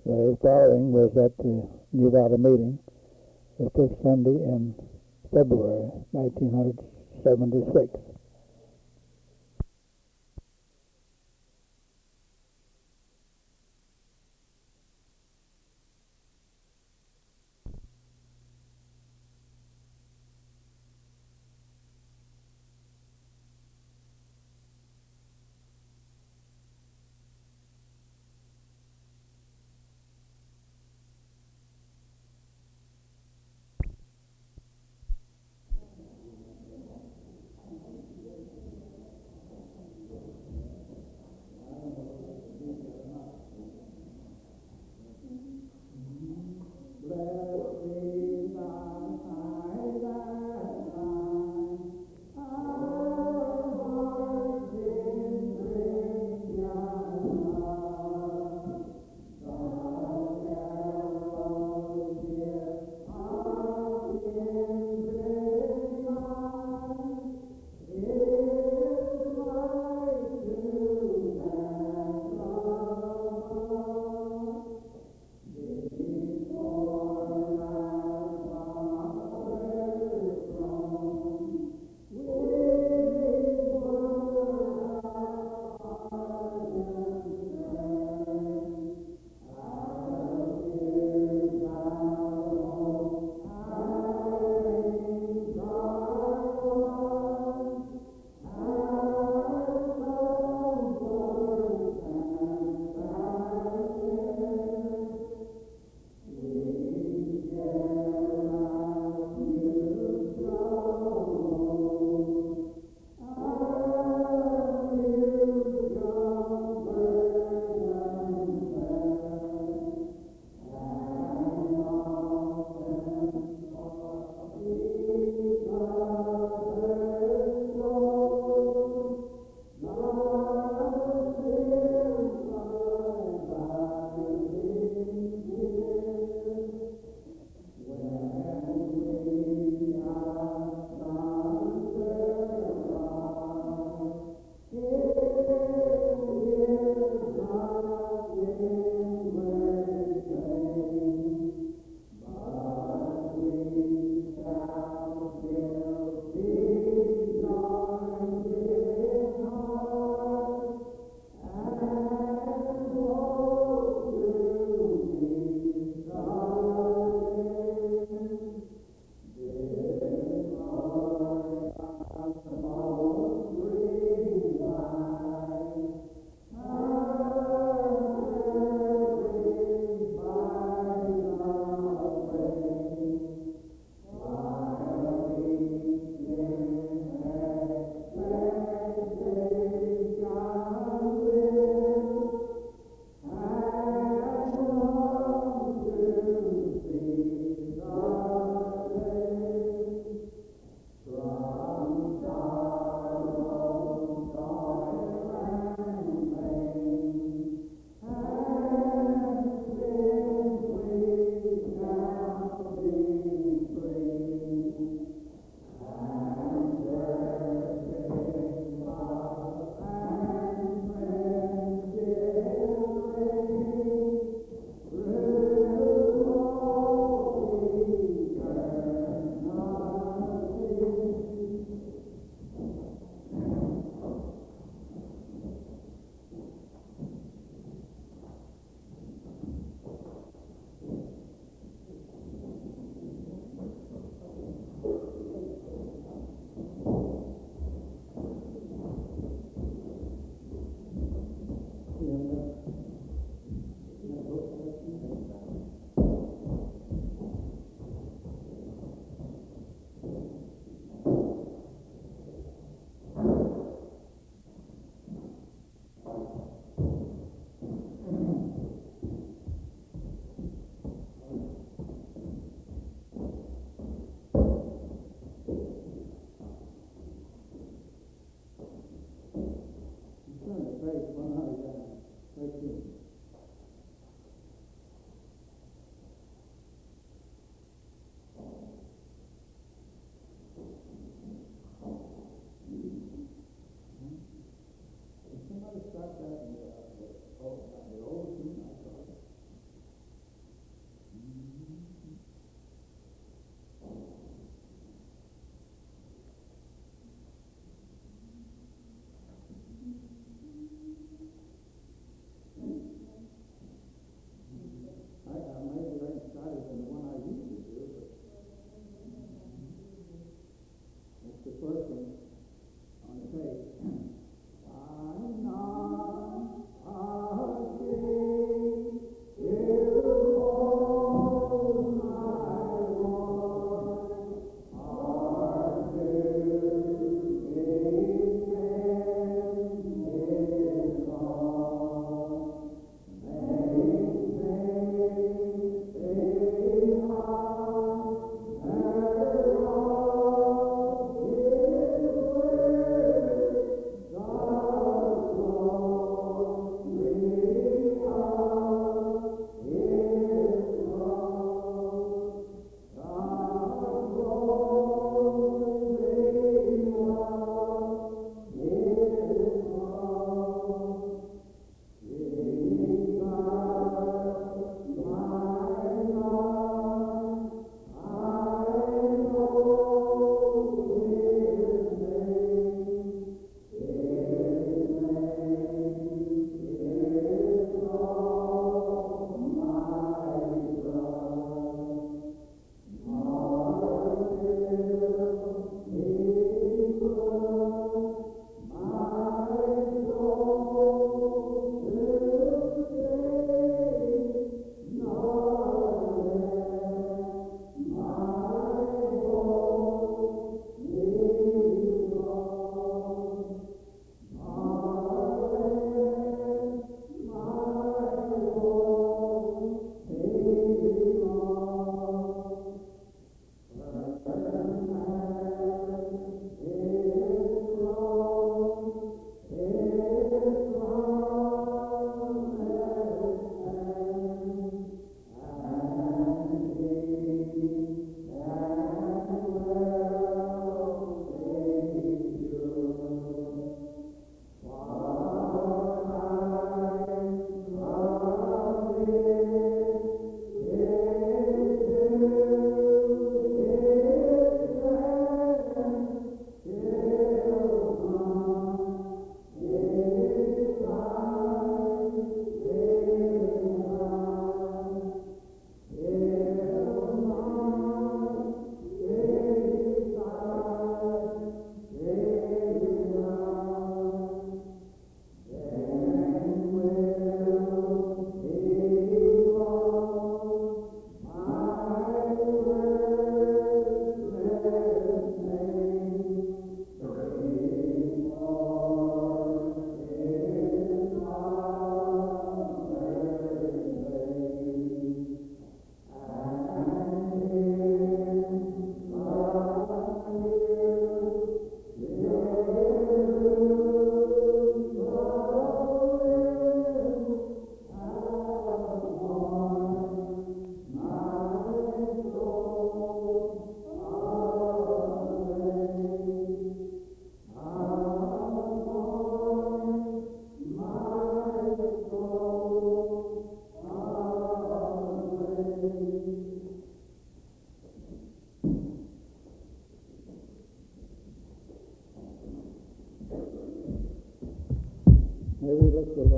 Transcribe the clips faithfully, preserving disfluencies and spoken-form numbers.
The following was at the Nevada meeting, the first Sunday in February nineteen seventy-six.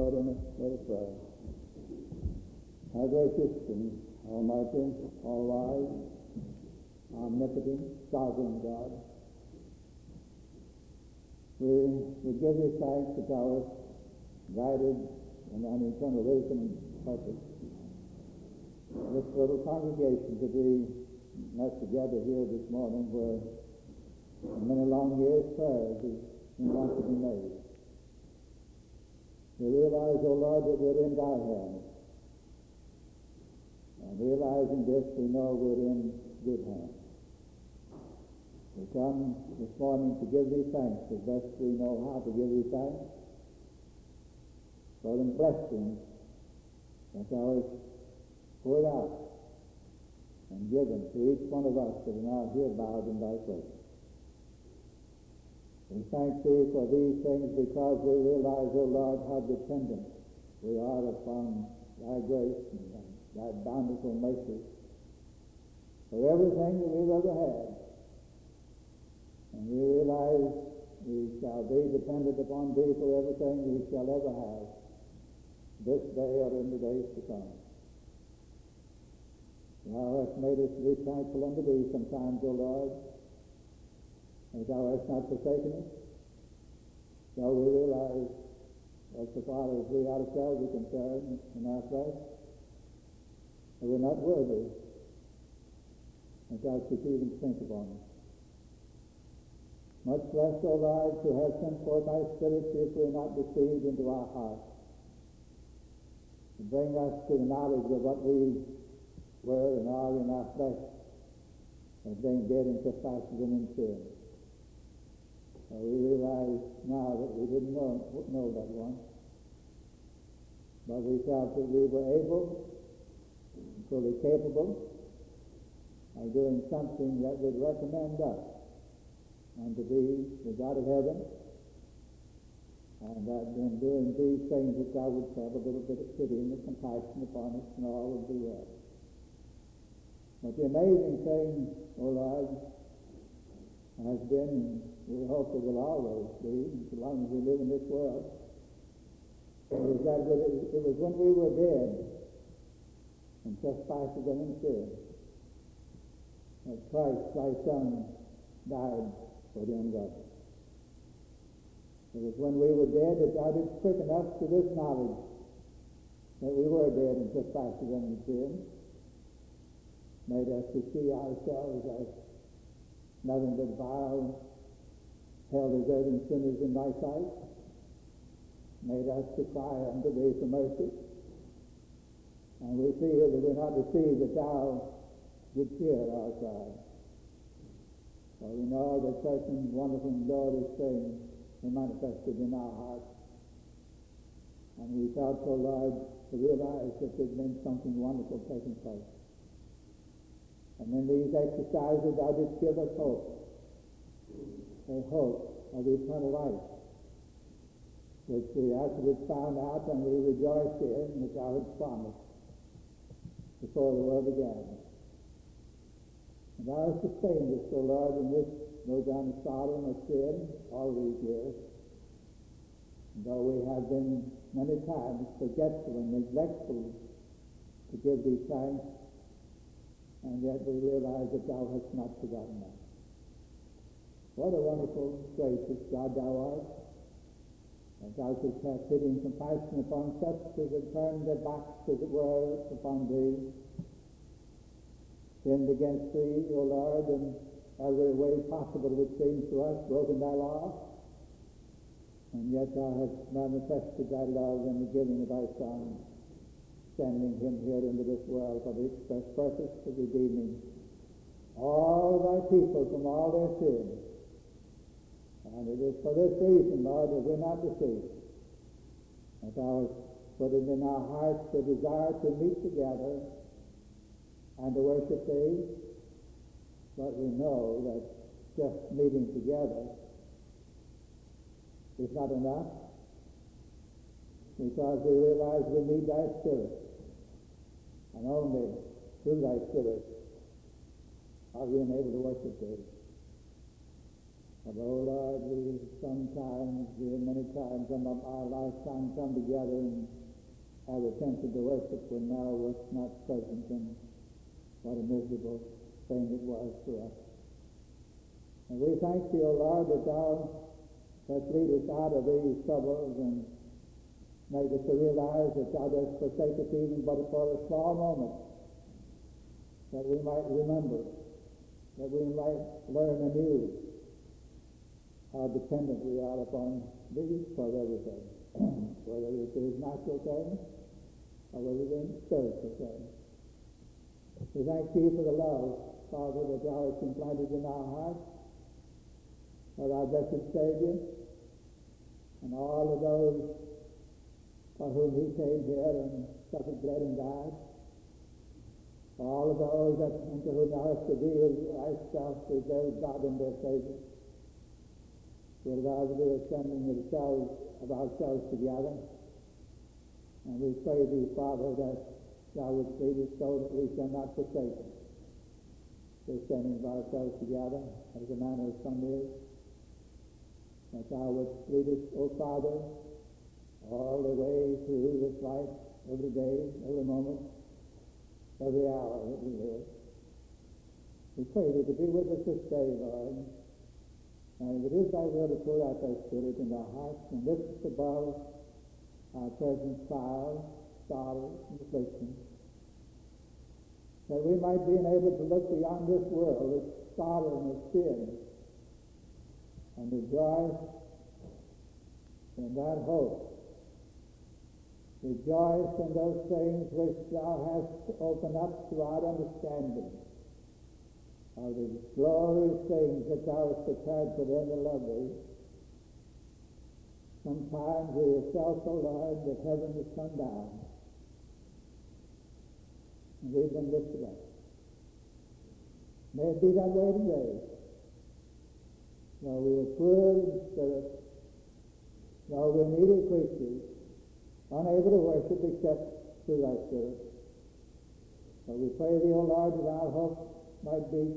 Lord in a word of prayer. Our gracious and almighty, all-wise, omnipotent, sovereign God, we, we give thee thanks that thou hast guided in thine eternal wisdom and purpose this little congregation to be us together here this morning, where in many long years prayers has been want to be made. We realize, O Lord, that we're in thy hands. And realizing this, we know we're in good hands. We come this morning to give thee thanks as best we know how to give thee thanks for the blessings that thou hast poured out and given to each one of us that are now here bowed in thy presence. We thank thee for these things because we realize, O Lord, how dependent we are upon thy grace and thy bountiful mercy for everything that we've ever had. And we realize we shall be dependent upon thee for everything we shall ever have this day or in the days to come. Thou hast made us to be thankful unto thee sometimes, O Lord, and thou hast not forsaken us. So we realize, as so far as we ourselves are concerned in our flesh, that we're not worthy that thou should even think upon us. Much less, O Lord, to have sent forth thy Spirit if we are not deceived into our hearts, to bring us to the knowledge of what we were and are in our flesh, as being dead in trespasses and in sin. Uh, we realize now that we didn't know, know that once, but we felt that we were able, fully capable, of doing something that would recommend us unto thee, the God of heaven, and that in doing these things that thou wouldst have a little bit of pity and compassion upon us, and all would be well. But the amazing thing, O Lord, has been, and we hope it will always be, as long as we live in this world, is that it was when we were dead in trespasses and in sin that Christ, thy Son, died for the ungodly. It was when we were dead that thou didst quicken us to this knowledge that we were dead in trespasses and in sin, made us to see ourselves as nothing but vile, hell-deserving sinners in thy sight, made us to cry unto thee for mercy. And we feel that we're not deceived that thou didst hear our cry. For we know that certain wonderful and glorious things were manifested in our hearts. And we felt, O Lord, to realize that there'd been something wonderful taking place. And in these exercises thou didst give us hope, a hope of eternal life, which we afterwards found out and we rejoiced in that thou hadst promised before the world began. And thou hast sustained us, O Lord, in this no done sorrow nor sin all these years. And though we have been many times forgetful and neglectful to give thee thanks, and yet we realize that thou hast not forgotten us. What a wonderful, gracious God thou art, and thou shouldst have pity and compassion upon such as have turned their backs, as it were, upon thee, sinned against thee, O Lord, in every way possible, it seems to us, broken thy law, and yet thou hast manifested thy love in the giving of thy Son, sending him here into this world for the express purpose of redeeming all thy people from all their sins. And it is for this reason, Lord, that we're not deceived, that thou hast put it in our hearts the desire to meet together and to worship thee. But we know that just meeting together is not enough, because we realize we need thy Spirit. And only through thy Spirit are we enabled to worship thee. Although, Lord, we sometimes, we many times in our lifetime come together and have attempted to worship when thou wast not present, and what a miserable thing it was to us. And we thank thee, O Lord, that thou dost lead us out of these troubles and make us to realize that thou dost forsake us even but for a small moment, that we might remember, that we might learn anew how dependent we are upon thee for everything, whether it is natural things or whether it is spiritual things. We thank thee for the love, Father, that thou hast implanted in our hearts for our blessed Savior and all of those for whom he came here and suffered, bled, and died, for all of those that, unto whom thou hast revealed thyself as their God and their Savior. We'll allow the assembling of ourselves, of ourselves together. And we pray thee, Father, that thou wouldst lead us so that we shall not forsake us. The assembling of ourselves together, as the manner of some is. That thou wouldst lead us, O Father, all the way through this life, every day, every moment, every hour that we live. We pray thee to be with us this day, Lord. And if it is thy will to pour out thy Spirit in our hearts and lift us above our present trials, sorrows, and afflictions, that we might be enabled to look beyond this world, its sorrow and its sin, and rejoice in that hope. Rejoice in those things which thou hast opened up to our understanding, of the glorious things that thou hast prepared for them that love thee. Sometimes we have felt, O Lord, that heaven has come down, and we've been lifted up. May it be that way today. Though we are poor in spirit, though we're needy creatures, unable to worship except through thy Spirit. But we pray thee, O Lord, that our hope might be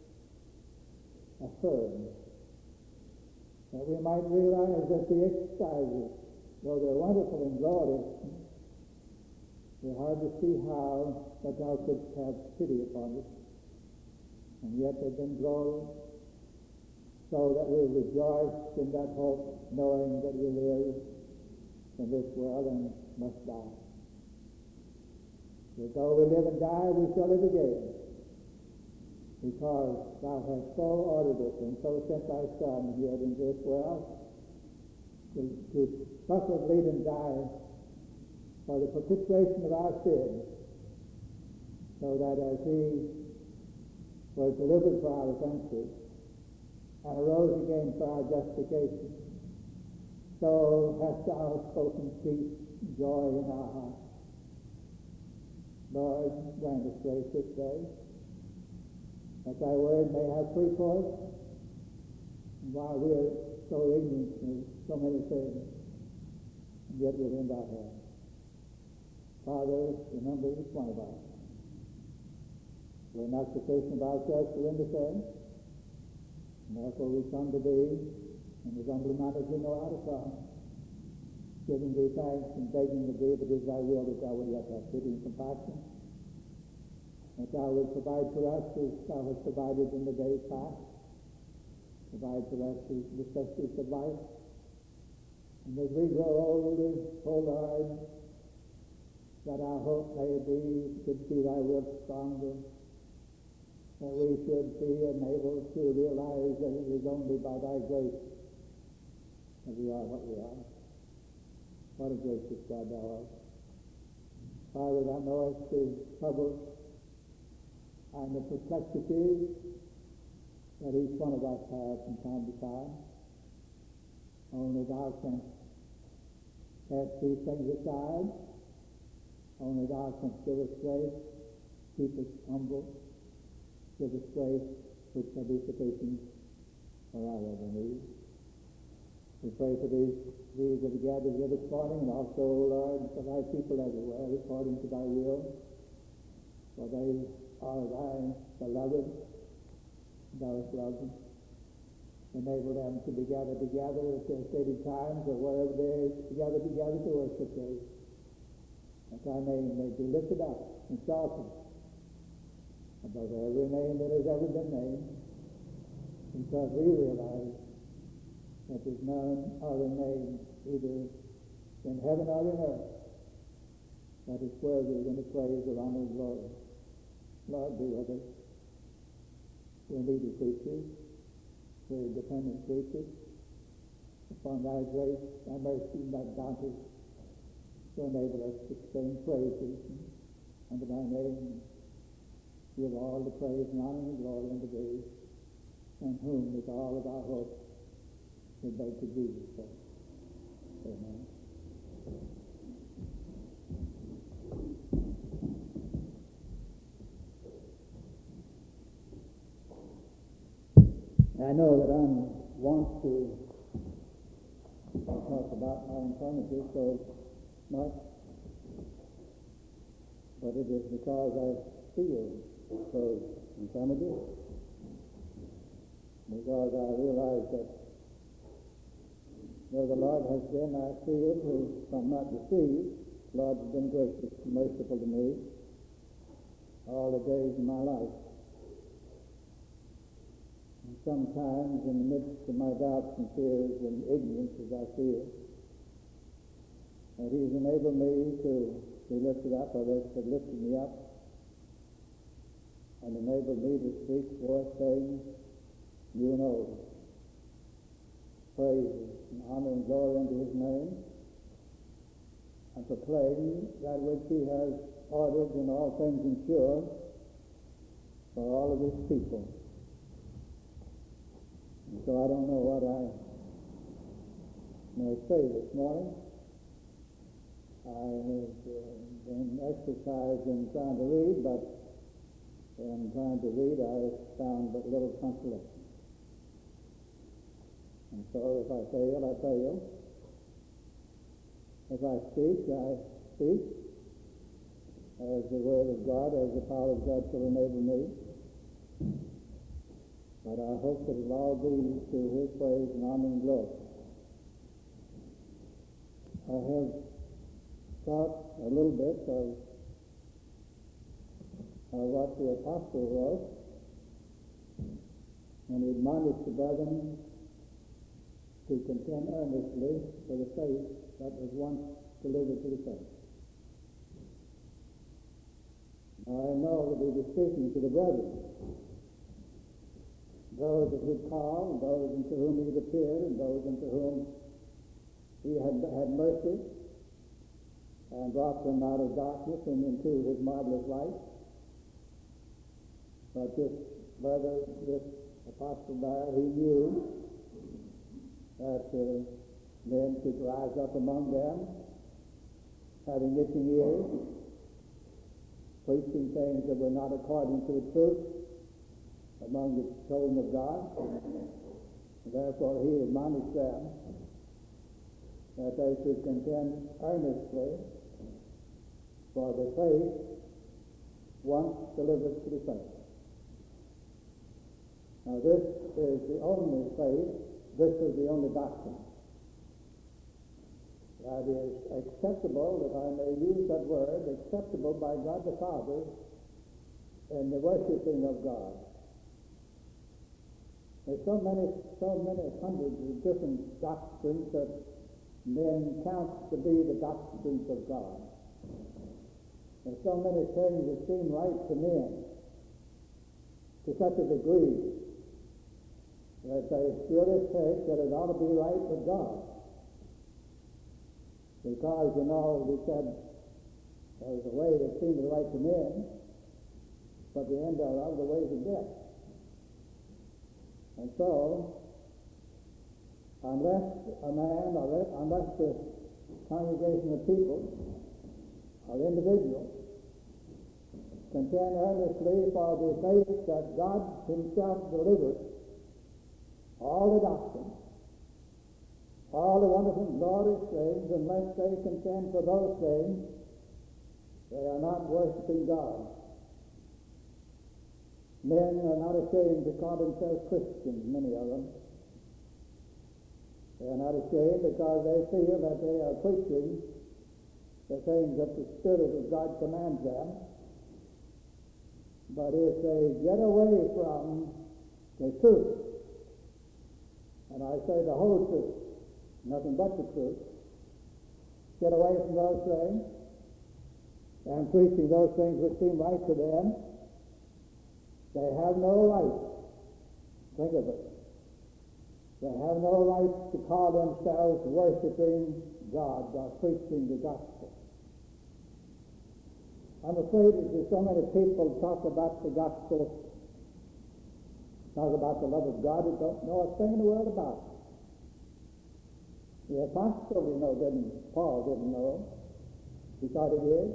affirmed, that we might realize that the exercises, though they're wonderful and glorious, we're hard to see how that thou couldst have pity upon us, and yet they've been glorious, so that we rejoice in that hope, knowing that we live in this world and must die. That though we live and die, we shall live again, because thou hast so ordered it and so sent thy Son here into this world to, to suffer, bleed, and die for the propitiation of our sins, so that as he was delivered for our offenses and arose again for our justification, so hast thou spoken peace and joy in our hearts. Lord, grant us grace this day, that thy word may have free course, and while we are so ignorant of so many things, and yet we're in thy hand. Father, remember each one of us. We're not sufficient of ourselves to render thanks, and therefore we come to thee in as humble a manner as we know how to come, giving thee thanks and begging of thee, if it is thy will, that thou wilt yet have pity and compassion, that thou wilt provide for us as thou hast provided in the days past, provide for us the necessities of life, and as we grow older, O Lord, that our hope may be to see thy will stronger, that we should be enabled to realize that it is only by thy grace that we are what we are. What a gracious God thou art. Father, thou knowest the troubles and the perplexities that each one of us has from time to time. Only thou canst cast these things aside. Only thou canst give us grace, keep us humble, give us grace which shall be sufficient for our every need. We pray for these, these that are gathered here this morning, and also, Lord, for thy people everywhere, according to thy will, for they are thy beloved, thou hast loved them. enable them to be gathered together at their stated times or wherever they gather together to worship Thee, that Thy name may be lifted up and exalted above every name that has ever been named, because we realize that there's none other name either in heaven or in earth that is worthy than the praise of honor and glory. Lord, be with us. We're needy creatures. We're dependent creatures upon Thy grace, Thy mercy, and Thy bounty to enable us to sing praises unto Thy name. Give all the praise and honor and glory unto Thee, and whom with all of our hope we beg to Jesus for. Amen. I know that I'm wont to talk about my infirmity so much, but it is because I feel those infirmities, because I realize that though the Lord has been our shield, who I'm not deceived, the Lord has been gracious and merciful to me all the days of my life. And sometimes in the midst of my doubts and fears and ignorance as I feel, that He's enabled me to be lifted up, others have lifted me up, and enabled me to speak forth things new and old, praises and honor and glory unto His name, and proclaim that which He has ordered in all things ensure for all of His people. And so I don't know what I may say this morning. I have uh, been exercised in trying to read, but in trying to read I have found but little consolation. And so if I fail, I fail. If I speak, I speak as the Word of God, as the power of God shall enable me. But I hope that it'll all be to His praise and honor and glory. I have thought a little bit of, of what the apostle wrote, and he admonished the brethren to contend earnestly for the faith that was once delivered to the saints. Now I know that he was speaking to the brethren, those that He'd called, those unto whom He'd appeared, and those unto whom He had had mercy, and brought them out of darkness and into His marvelous light. But this brother, this apostle there, he knew that uh, men could rise up among them, having itching ears, preaching things that were not according to the truth among the children of God. And therefore he admonished them that they should contend earnestly for the faith once delivered to the saints. Now this is the only faith, this is the only doctrine that is acceptable, if I may use that word, acceptable by God the Father in the worshiping of God. There's so many, so many hundreds of different doctrines that men count to be the doctrines of God. There's so many things that seem right to men to such a degree that they surely think that it ought to be right with God. Because, you know, we said there's a way that seems right to men, but the end thereof the ways of death. And so, unless a man, or unless the congregation of people or individuals contend earnestly for the faith that God Himself delivered, all the doctrine, all the wonderful and glorious things, unless they contend for those things, they are not worshiping God. Men are not ashamed to call themselves Christians, many of them, They are not ashamed because they feel that they are preaching the things that the Spirit of God commands them. But if they get away from the truth, and I say the whole truth, nothing but the truth, get away from those things, and preaching those things which seem right to them, they have no right. Think of it. They have no right to call themselves worshiping God or preaching the gospel. I'm afraid that there's so many people talk about the gospel, talk about the love of God, who don't know a thing in the world about it. The apostle, you know, didn't, Paul didn't know. He thought he did.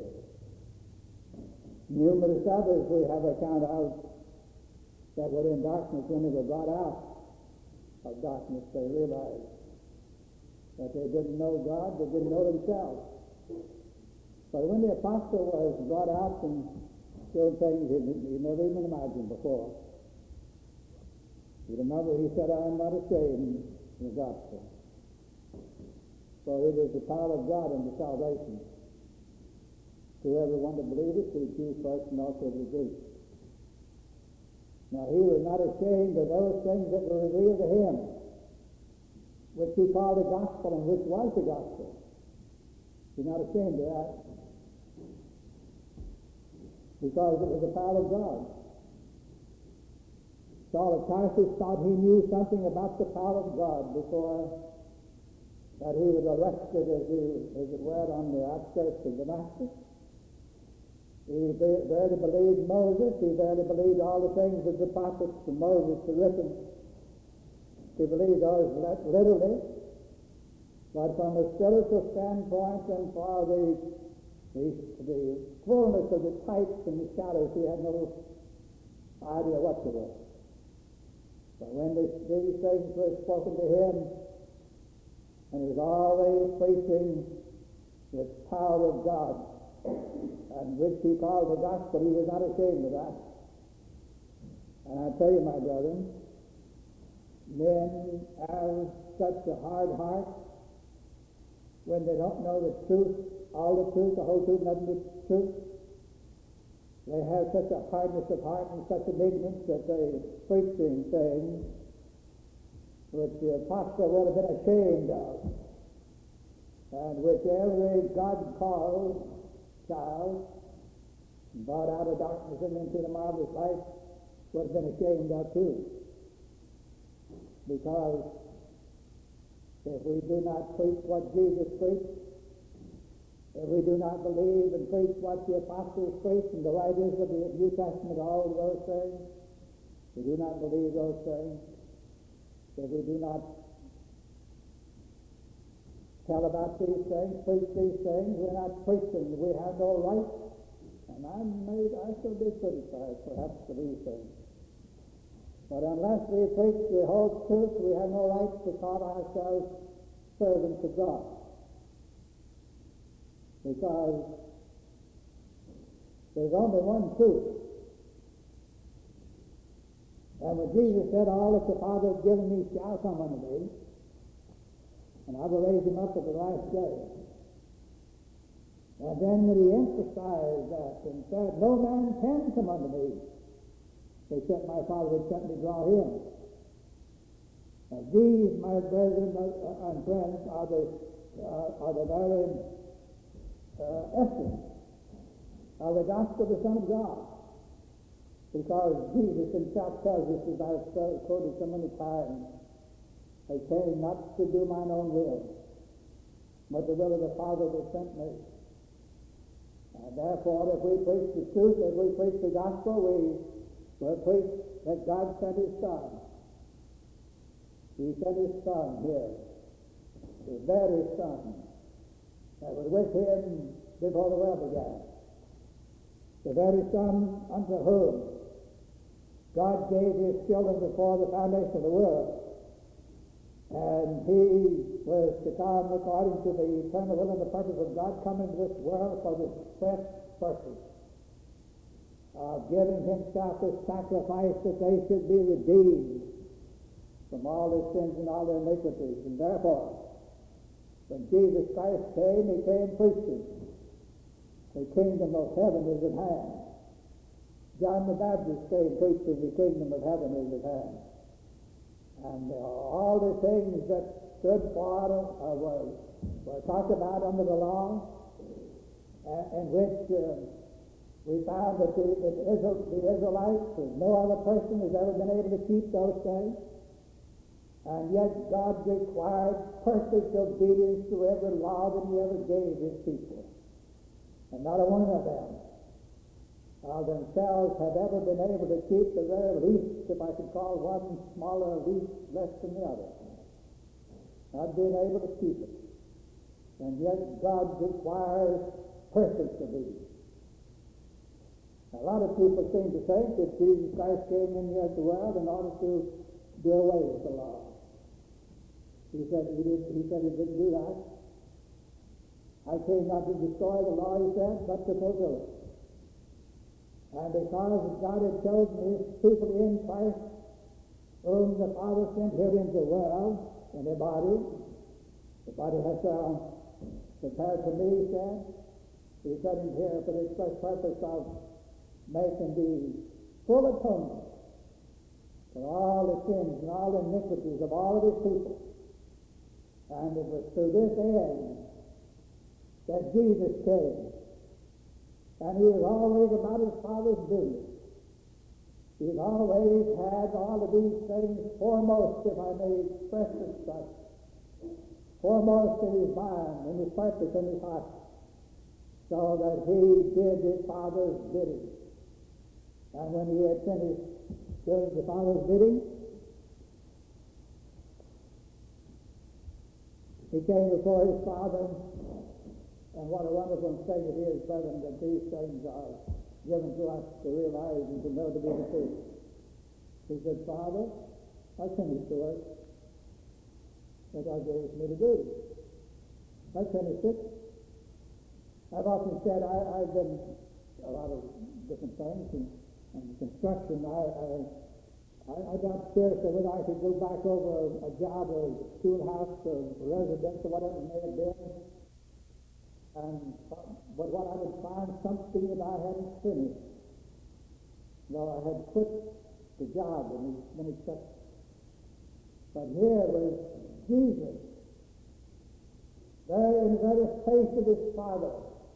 Numerous others we have account of that were in darkness when they were brought out of darkness, they realized that they didn't know God, they didn't know themselves. But when the apostle was brought out and doing things he, he never even imagined before, you remember he said, I am not ashamed of the gospel, for it is the power of God unto salvation to everyone that believeth, to the Jew first and also to the Greek. Now he was not ashamed of those things that were revealed to him, which he called the gospel and which was the gospel. He's not ashamed of that, because it was the power of God. Saul of Tarsus thought he knew something about the power of God before that he was arrested, as, he, as it were, on the outskirts of Damascus. He barely believed Moses. He barely believed all the things that the prophets and Moses had written. He believed those literally. But from a spiritual standpoint and for the, the, the fullness of the types and the shadows, he had no idea what to do. But when this, these things were spoken to him, and he was always preaching the power of God, and which he called the gospel, he was not ashamed of that. And I tell you, my brethren, men have such a hard heart when they don't know the truth, all the truth, the whole truth, nothing but the truth. They have such a hardness of heart and such an ignorance that they preaching things which the apostle would have been ashamed of, and which every God-called child brought out of darkness and into the marvelous light would have been ashamed of too. Because if we do not preach what Jesus preached, if we do not believe and preach what the apostles preached and the writers of the New Testament, all of those things, we do not believe those things, if we do not tell about these things, preach these things, we're not preaching. We have no right. And I'm made, I shall be criticized perhaps for these things. But unless we preach the whole truth, we have no right to call ourselves servants of God. Because there's only one truth. And when Jesus said, all that the Father has given me shall come unto me, and I will raise him up at the last day. And then when he emphasized that and said, no man can come unto me, except my Father which sent me draw him. And these, my brethren and friends, are the, uh, are the very uh, essence of the gospel of the Son of God. Because Jesus himself tells us, as I've quoted so many times, I came not to do mine own will, but the will of the Father that sent me. And therefore, if we preach the truth, if we preach the gospel, we will preach that God sent his Son. He sent his Son here, his very Son, that was with him before the world began. The very Son unto whom God gave his children before the foundation of the world. And he was to come according to the eternal will and the purpose of God, come into this world for the express purpose of giving himself as sacrifice that they should be redeemed from all their sins and all their iniquities. And therefore, when Jesus Christ came, he came preaching, the kingdom of heaven is at hand. John the Baptist came preaching, the kingdom of heaven is at hand. And uh, all the things that stood for uh, were, were talked about under the law, uh, in which uh, we found that the, that Israel, the Israelites, no other person has ever been able to keep those things. And yet God required perfect obedience to every law that he ever gave his people. And not a one of them of themselves had ever been able to keep the very least, if I could call one smaller least less than the other. Not being able to keep it. And yet God requires perfect obedience. A lot of people seem to think that Jesus Christ came in here at the world in order to do away with the law. He said he, did, he said he didn't do that. I came not to destroy the law, he said, but to fulfill it. And because God had chosen his people in Christ, whom the Father sent here into the world, in a body, the body has uh, prepared for me, he said. He sent him here for the express purpose of making the full atonement for all the sins and all the iniquities of all of his people. And it was through this end that Jesus came. And he was always about his Father's business. He's always had all of these things foremost, if I may express it such, foremost in his mind, in his purpose, in his heart, so that he did his Father's bidding. And when he had finished doing the Father's bidding, he came before his Father. And what a wonderful thing it is, brethren, that these things are given to us to realize and to know to be the truth. He said, Father, I finished the work that thou gavest me to do. I finished it. I've often said I, I've been a lot of different things, and, and construction. I, I, I, I doubt seriously whether I could go back over a, a job or a schoolhouse or residence or whatever it may have been. And, but what I would find something that I hadn't finished, though I had quit the job in many sections. But here was Jesus, there in the very face of his Father.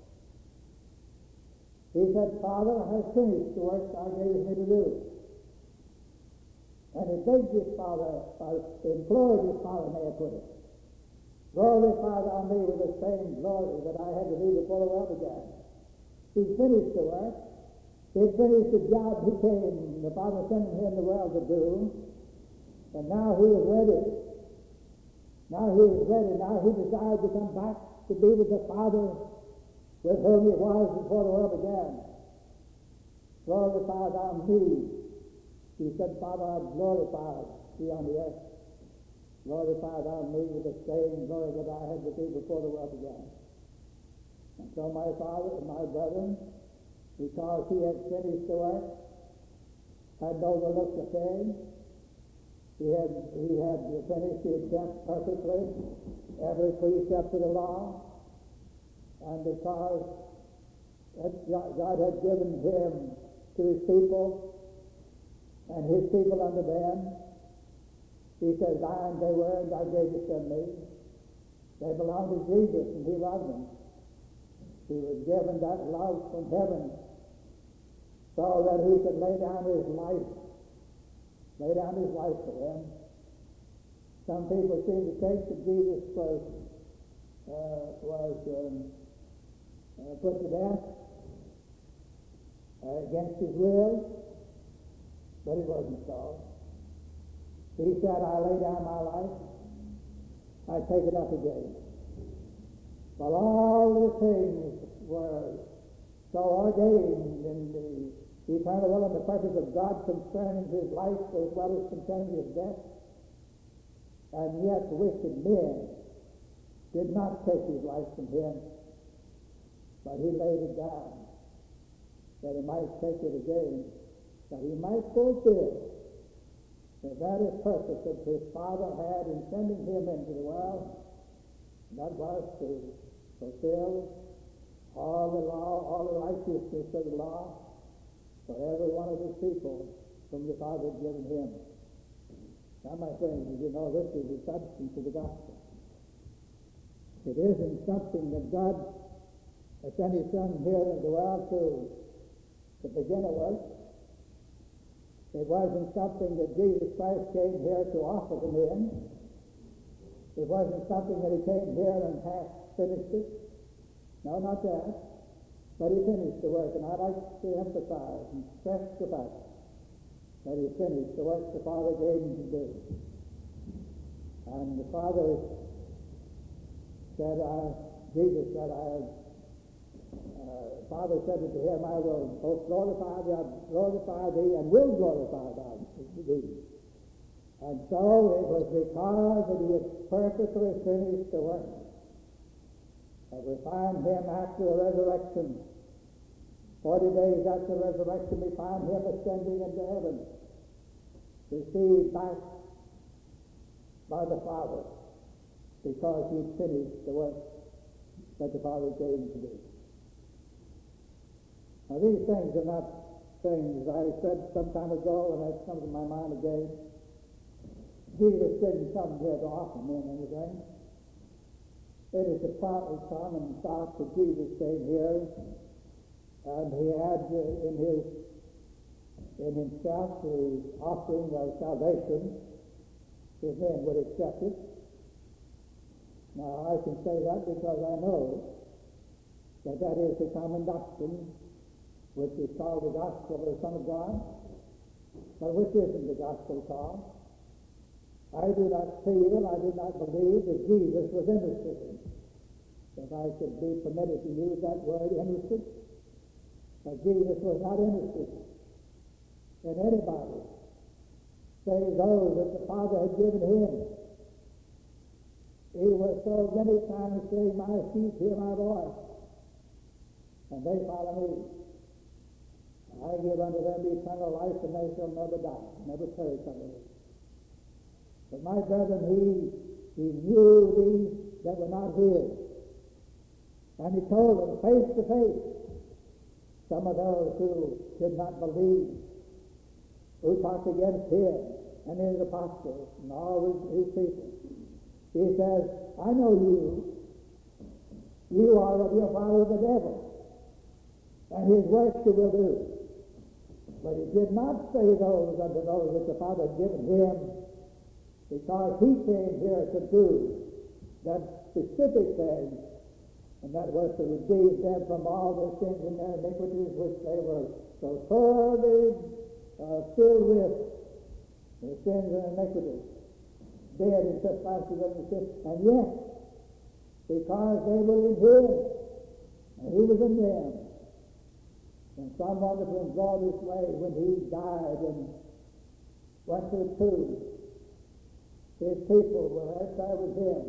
He said, Father, I have finished the work thou gavest me to do. And he begged his Father, or implored his Father, may I put it, glorify thou me with the same glory that I had to do before the world began. He finished the work. He finished the job he came, the Father sent him here in the world to do. And now he was ready. Now he was ready. Now he desired to come back to be with the Father with whom he was before the world began. Glorify thou me. He said, Father, I glorify thee on the earth. Glorify thou me with the same glory that I had with thee before the world began. And so my Father and my brethren, because he had finished the work, had overlooked the thing, he had, he had finished, he had kept perfectly every precept of the law, and because God had given him to his people, and his people unto them, he says, thine they were, and thou gavest them me. They belonged to Jesus, and he loved them. He was given that love from heaven so that he could lay down his life, lay down his life for them. Some people seem to think that Jesus was, uh, was um, uh, put to death uh, against his will, but it wasn't so. He said, I lay down my life, I take it up again. But all the things were so ordained in the eternal will and the purpose of God concerning his life as well as concerning his death. And yet wicked men did not take his life from him, but he laid it down that he might take it again, that he might fulfill the very purpose that his Father had in sending him into the world, and that was to fulfill all the law, all the righteousness of the law for every one of his people whom the Father had given him. Now, my friends, you know, this is the substance of the gospel. It isn't something that God has sent his Son here in the world to, to begin a work. It wasn't something that Jesus Christ came here to offer to men. It wasn't something that he came here and half finished it. No, not that. But he finished the work, and I'd like to emphasize and stress the fact that he finished the work the Father gave him to do. And the Father said, I, Jesus said, I, uh, Father said unto him, I will both glorify thee, glorify thee, and will glorify thee. And so it was because that he had perfectly finished the work that we find him after the resurrection. Forty days after the resurrection, we find him ascending into heaven, received back by the Father, because he'd finished the work that the Father gave him to do. Now, these things are not things I said some time ago, and that's come to my mind again. Jesus didn't come here to offer men anything. It is a proper common thought that Jesus came here, and he had uh, in his in himself the offering of salvation. His men would accept it. Now, I can say that because I know that that is the common doctrine, which is called the gospel of the Son of God, but which isn't the gospel called. I do not feel, I do not believe that Jesus was interested, if I could be permitted to use that word, interested. But Jesus was not interested in anybody, save those that the Father had given him. He was so many times saying, my sheep hear my voice, and they follow me. I give unto them eternal life, and they shall never die, never perish unto them. But my brethren, he, he knew these that were not his. And he told them face to face, some of those who did not believe, who talked against him and his apostles and all his, his people. He says, I know you. You are of your father the devil, and his works you will do. But he did not say those unto those that the Father had given him, because he came here to do that specific thing, and that was to redeem them from all their sins and their iniquities, which they were so thoroughly uh, filled with, their sins and iniquities, dead in trespasses and sins. And yet, because they were in him, and he was in them, in some wonderful and glorious way, when he died and went to the tomb, his people were right there with him.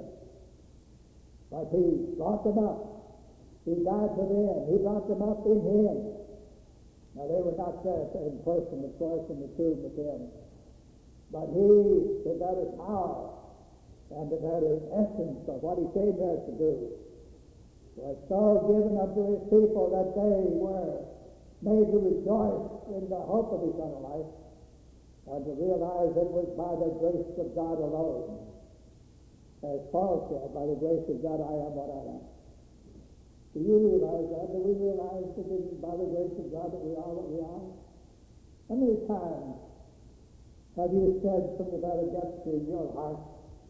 But he brought them up. He died for them. He brought them up in him. Now, they were not there in person, of course, in the tomb with him. But he, the very power and the very essence of what he came there to do, was so given unto his people that they were made to rejoice in the hope of eternal life, and to realize that it was by the grace of God alone. As Paul said, by the grace of God I am what I am. Do you realize that? Do we realize that it is by the grace of God that we are what we are? How many times have you said from the very depths of your heart?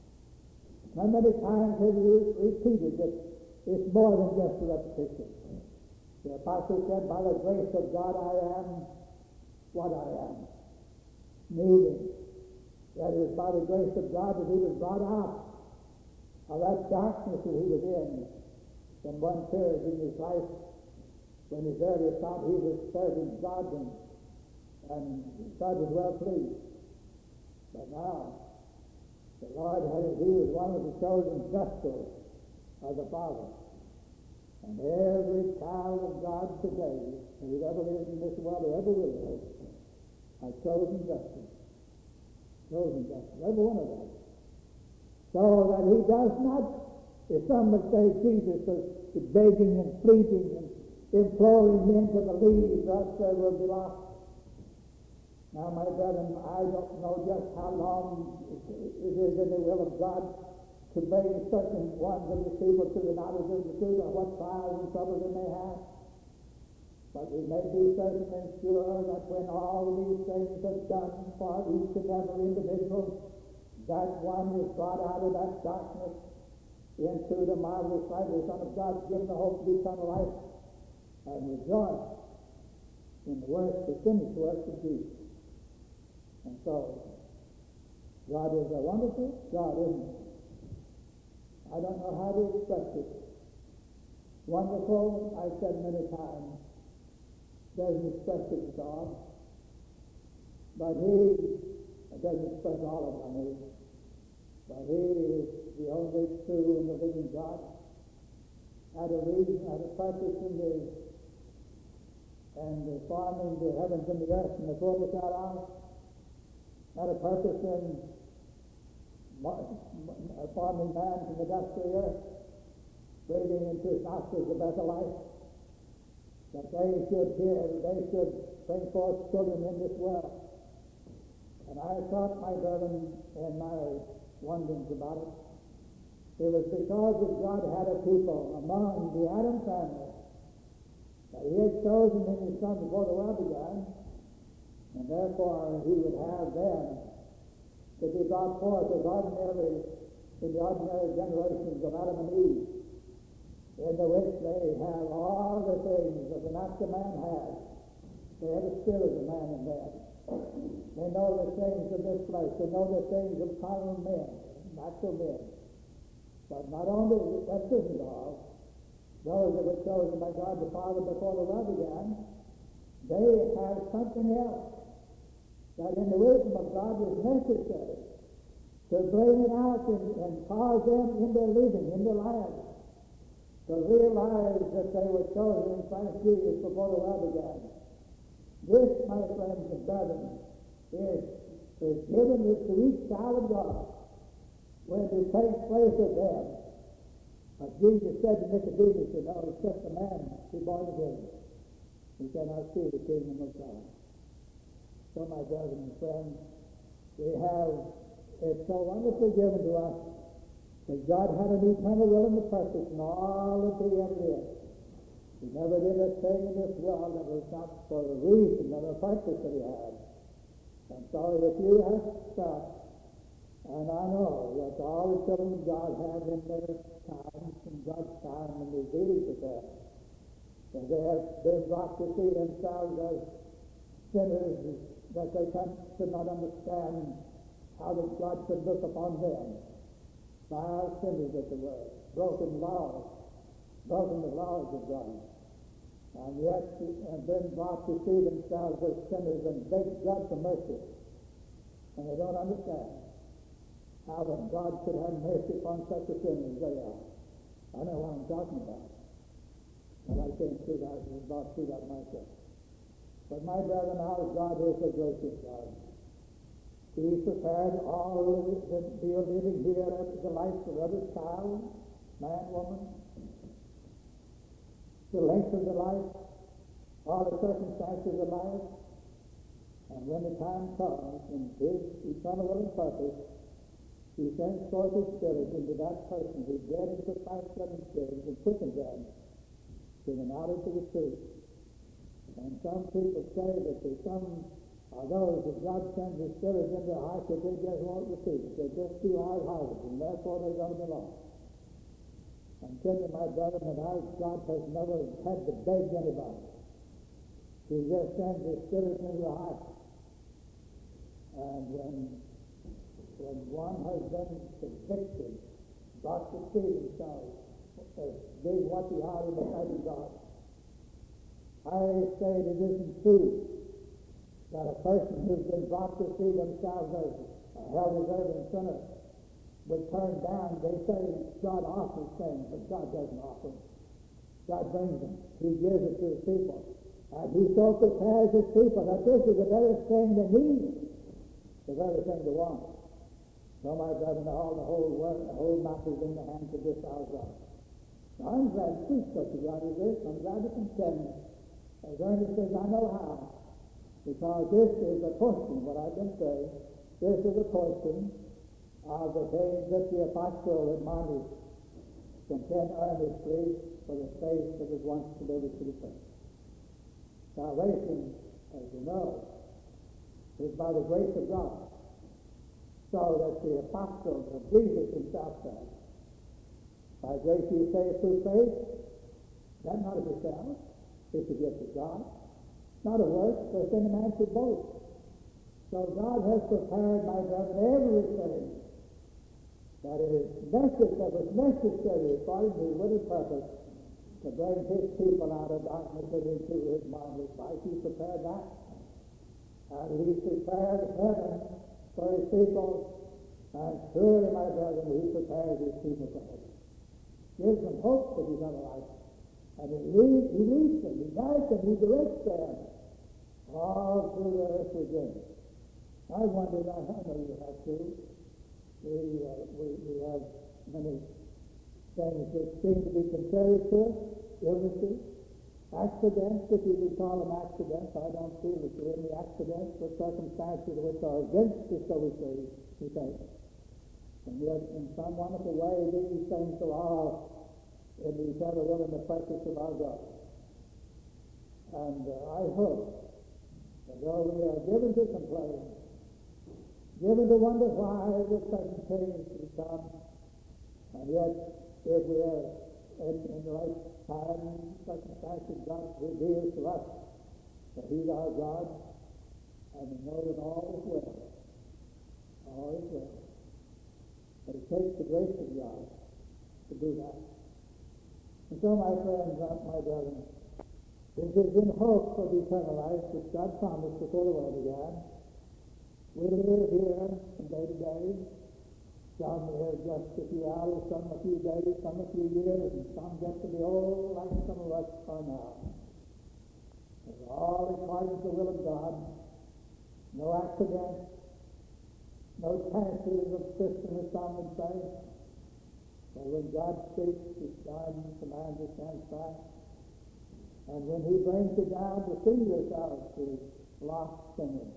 How many times have you repeated that it's more than just a repetition? The apostle said, by the grace of God I am what I am. Meaning that it was by the grace of God that he was brought out of that darkness that he was in. In one period in his life, when his earlier thought he was serving God and, and God was well pleased. But now, the Lord had it, he was one of the chosen vessels of the Father. And every child of God today, who's ever lived in this world or ever will live, are chosen vessels. chosen vessels, every one of them. So that he does not, if some would say Jesus is begging and pleading and imploring men to believe, thus they will be lost. Now, my brethren, I don't know just how long it is in the will of God to bring certain ones of his people to the knowledge of the truth, or what trials and troubles they may have. But we may be certain and sure that when all these things are done for each and every individual, that one is brought out of that darkness into the marvelous light of the Son of God, given the hope of eternal life, and rejoice in the work, the finished work of Jesus. And so, God is a wonderful God, isn't he? I don't know how to express it. Wonderful, I've said many times, doesn't express it at all. But he doesn't express all of it, I mean. But he is the only true and the living God. Had a reason, had a purpose in the and the forming the heavens and the earth and the fullness thereof. Had a purpose in forming man from the dust of the earth, breathing into his nostrils the breath of life, that they should hear, they should bring forth children in this world. And I thought, my brethren, in my wonderings about it, it was because that God had a people among the Adam family that he had chosen in his Son before the world began, and therefore he would have them to be brought forth as ordinary, in the ordinary generations of Adam and Eve, in the which they have all the things that the natural man has. They have the spirit of man in them. They know the things of this flesh. They know the things of carnal men, natural men. But not only that isn't all. Those that were chosen by God the Father before the world began, they have something else that in the wisdom of God was necessary to bring it out and, and cause them in their living, in their lives, to realize that they were chosen in Christ Jesus before the world began. This, my friends and brethren, is, is given to each child of God when it takes place of them. As Jesus said to Nicodemus, you know, except a man be born again, he cannot see the kingdom of God. So, my brethren and friends, we have it so wonderfully given to us that God had an eternal will and a purpose in all that he ever did. He never did a thing in this world that was not for a reason and a purpose that he had. And so if you have stuff, and I know that all the children of God have in their time, in God's time, and their dealings with them, that they have been brought to see themselves as sinners, that they can, could not understand how that God could look upon them. Vile sinners that they were, broken laws, broken the laws of God, and yet have been brought to see themselves as sinners and beg God for mercy. And they don't understand how that God could have mercy upon such a sinner as they are. I know what I'm talking about. And I came through that and was brought through that myself. But my brethren, our God is a gracious God. He prepared all that be living here the life of every child, man, woman, the length of the life, all the circumstances of life. And when the time comes, in his eternal will and purpose, he sends forth his Spirit into that person who's dead into Christ's living Spirit and quickens them to the knowledge of the truth. And some people say that there's some are those that God sends his Spirit in their hearts that they just won't receive it. They're just too hard-hearted, and therefore they're going to be lost. I'm telling you, my brother, that our God has never had to beg anybody. He just sends his Spirit into the heart. And when, when one has been convicted, brought to see themselves as being what they are in the sight of God, I say that it isn't true that a person who's been brought to see themselves as a hell-deserving sinner would turn down. They say God offers things, but God doesn't offer. God brings them. He gives it to his people. And he so prepares his people that this is the very thing they need. the very thing to want. So, my brethren, all the whole world, the whole map is in the hands of this our God. Now, I'm glad to preach such a God as this. I'm glad to contend as earnestly as I know how, because this is a portion, what I've been saying, this is a portion of the things that the apostle admonished. Contend earnestly for the faith that was once delivered to the saints. Salvation, as you know, is by the grace of God. So that the apostle of Jesus himself said, by grace you saved through faith, that not of yourself, it's the gift of God. Not a work, lest any man should boast. So God has prepared, my brethren, everything that is necessary, that was necessary according to his will and purpose to bring his people out of darkness and into his marvelous light. He prepared that. And he prepared heaven for his people. And surely, my brethren, he prepares his people for heaven. Gives them hope of eternal life. And he leads, he leads them, he guides them, he directs them all through their earthly journey. I wonder, I know you have too. We, uh, we, we have many things that seem to be contrary to us, illnesses, accidents, if you would call them accidents. I don't feel that there are any accidents, but circumstances which are against us, so we say, we think. And yet, in some wonderful way, these things are all in the eternal will and the purpose of our God. And uh, I hope that though we are given to complain, given to wonder why this sudden change has come, and yet if we are in, in the right time, circumstances, God reveals to us that he's our God, and we know that all is well. All is well. But it takes the grace of God to do that. And so, my friends, my brethren, this is in hope of eternal life which God promised before the world began. We live here from day to day. Some live just a few hours, some a few days, some a few years, and some get to be old like some of us are now. It's all according to the will of God. No accidents, no chances of system, as some would say. But when God speaks, his God commands us stand fast. And when he brings you down to see yourself as lost sinners,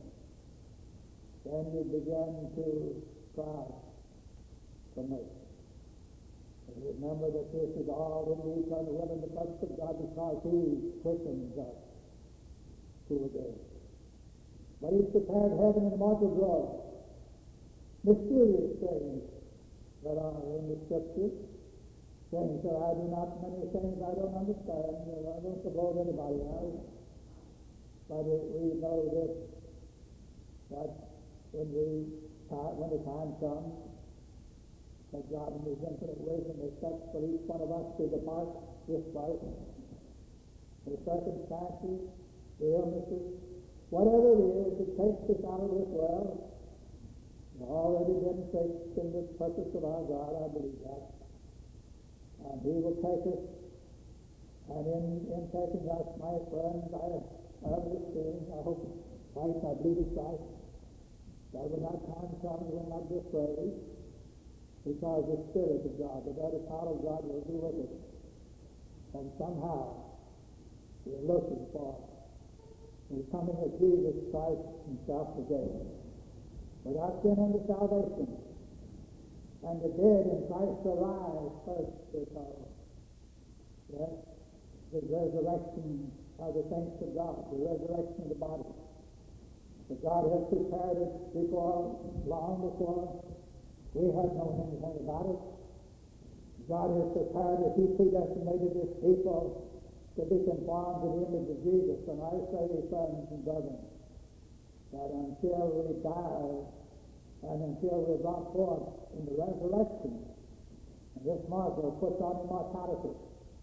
then you begin to cry for mercy. And remember that this is all in the eternal will and the purpose of God, because he quickens us to a day. But he's prepared heaven and immortal glory. Mysterious things that are in the Scriptures. Things that I do not, many things I don't understand. I don't suppose anybody else. But it, we know this, that when, we, when the time comes, that God in his infinite wisdom has set for each one of us to depart this life. The circumstances, the illnesses, whatever it is that takes us out of this world, has already been fixed in the purpose of our God. I believe that. And he will take us, and in, in taking us, my friends, I understand, I hope Christ, I believe it's right, that when that time comes, we'll not be afraid, because the Spirit of God, the very power of God will be with us. And somehow, we're looking for the coming of Jesus Christ himself again. Without sin unto salvation. And the dead in Christ arise first, because yes, the resurrection of the saints of God, the resurrection of the body. But God has prepared it before, long before we have known anything about it. God has prepared it. He predestinated his people to be conformed to the image of Jesus. And I say, friends and brethren, that until we die and until we're brought forth in the resurrection, and this marvel puts on immortality,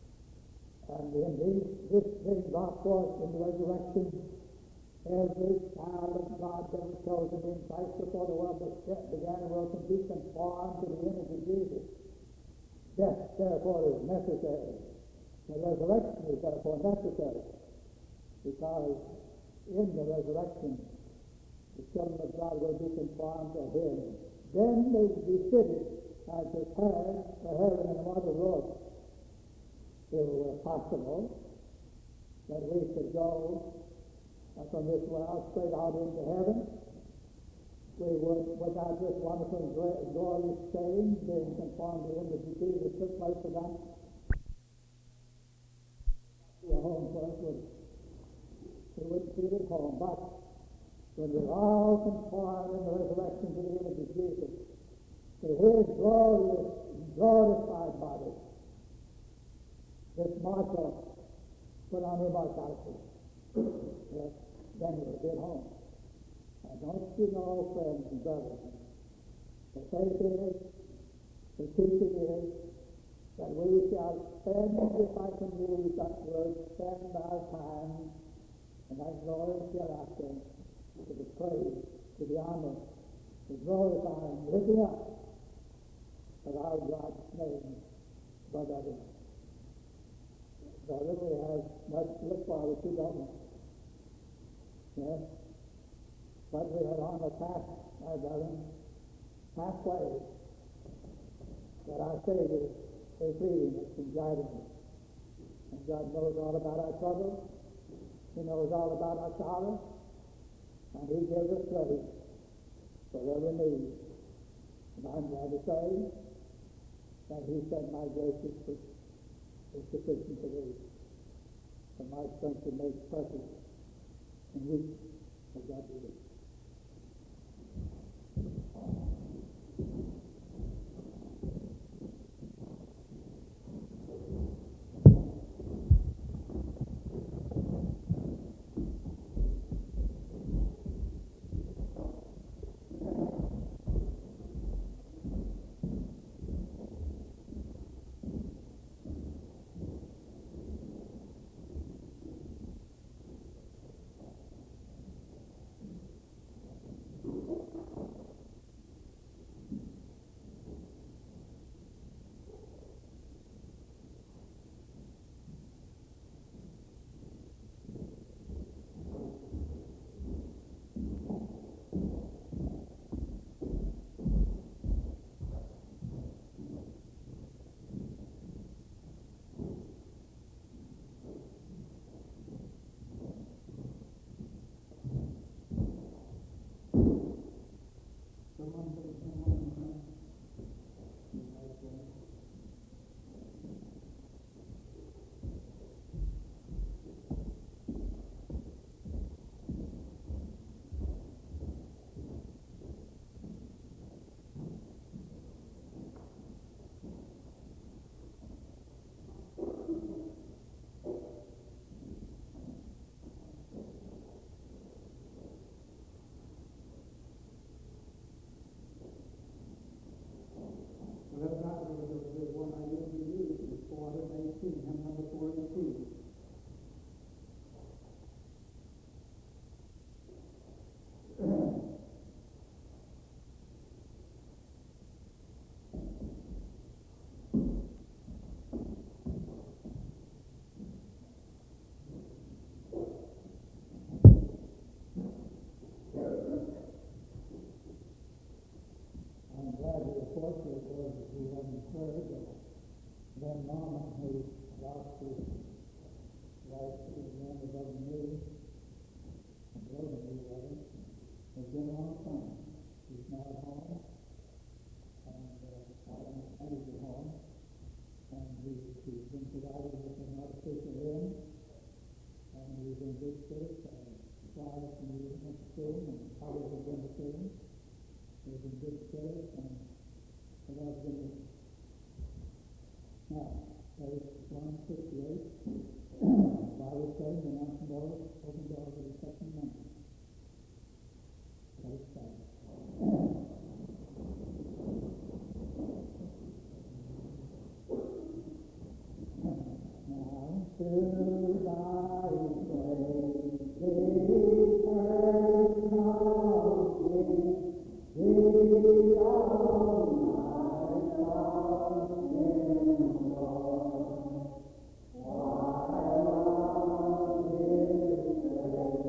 and in these, this being brought forth in the resurrection, every child of God that was chosen in Christ before the world began will be conformed to the image of Jesus. Death, therefore, is necessary. The resurrection is therefore necessary, because in the resurrection the children of God will be conformed to him. Then they will be fitted and prepared for heaven in another road. If it were possible that we could go from this world straight out into heaven, we would, without this wonderful and great, glorious change, being conformed to the image of Jesus, took place for that. Be a home for us, would we wouldn't feel at home, but when we're all conformed in the resurrection to the image of Jesus, to his glorious, glorified body, this mortal put on immortality. Yes, then we'll get home. And don't you know, friends and brothers, the faith is, the teaching is, that we shall spend, if I can use that word, spend our time in that glorious hereafter to the praise, to the honor, to glorifying, lifting up of our God's name above everything. Brother, we have much to look forward to, don't we? Yes? But we are on the path, my brother, halfway, that our Savior is leading us and guiding us. And God knows all about our troubles. He knows all about our sorrow. And he gives us grace for every need. And I'm glad to say that he said, my grace is, is sufficient for thee. For my strength is made perfect and weak as God be. Then Mama, who lost his wife to the man above me, and below me, rather, has been a long time. He's now at home, and uh, out on the studies at home, and he, he's been provided with an artificial limb, and he's in good shape. Uh, supplies from the went to see him, and others have been to see him. He's in good shape, and the Lord's been. Now, page one sixty-eight, Bible study, the mountain doors, open doors of the second number. Page five. Now, to thy praise, eternal King, thee all my thoughts in Lord. While on his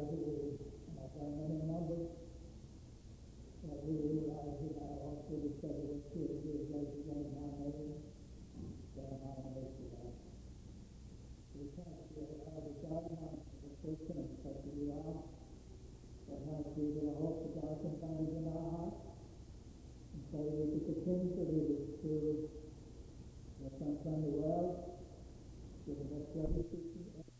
who we, and I've got many numbers, that we realize that I also discovered what two or three is like to God in my name, that I'm not a mercy God. We can't feel how the God mind is so simple, but we are. Sometimes we get a hope that God can find us in our heart. And so we have to continue to lead us through the sunshine of the world, to the next level.